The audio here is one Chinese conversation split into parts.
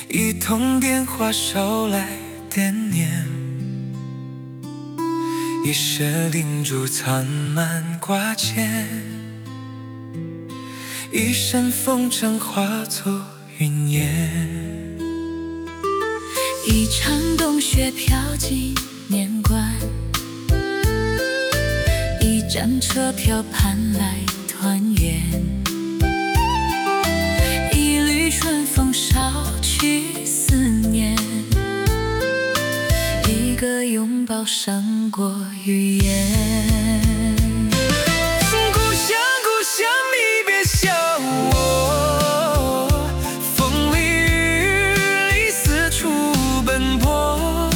一通电话捎来惦念，一声叮嘱残满挂牵，一身风尘化作云烟。 一场冬雪飘进年关，一张车票盼来团圆，一缕春风捎去思念，一个拥抱胜过语言。 故乡故乡你别笑我，风里雨里四处奔波，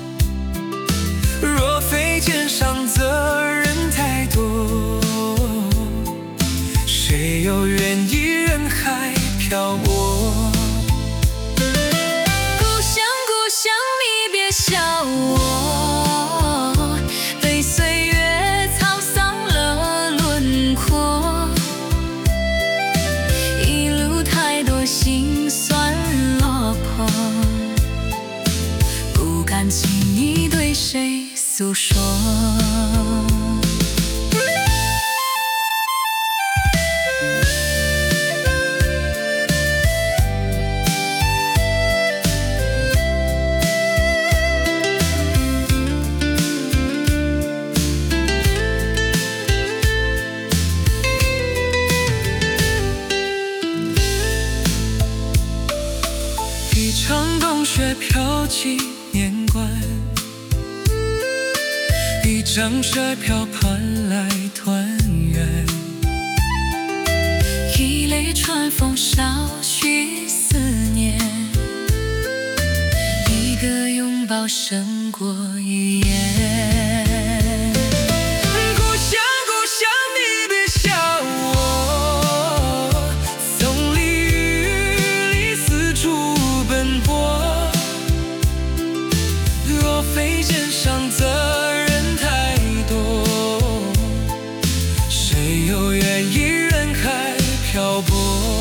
若非肩上责任太多，谁又愿意人海漂泊。 故乡故乡你别笑我，被岁月沧桑了轮廓，一路太多辛酸落魄，不敢轻易对谁诉说。 一场冬雪飘进年关，一张车票盼来团圆， 一缕春风捎去思念，一个拥抱胜过语言。 故乡故乡你别笑我，风里雨里四处奔波，若非肩上责任太多，谁又愿意人海漂泊。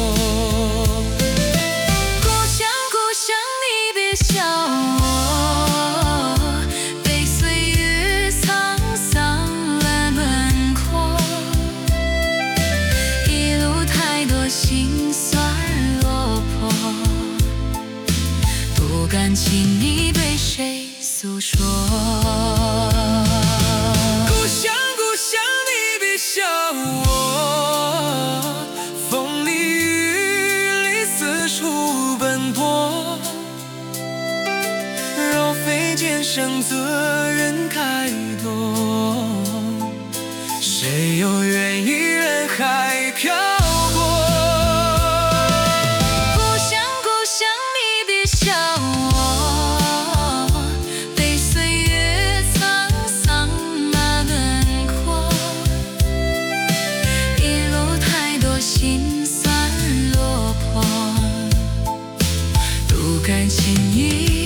故乡故乡你别笑我，被岁月沧桑了轮廓，一路太多辛酸落魄，不敢轻易对谁诉说。 故乡故乡你别笑我，风里雨里四处奔波，若非肩上责任太多，谁又愿意人海漂泊。 故乡故乡你别笑我，被岁月沧桑了轮廓，一路太多辛酸落魄，不敢轻易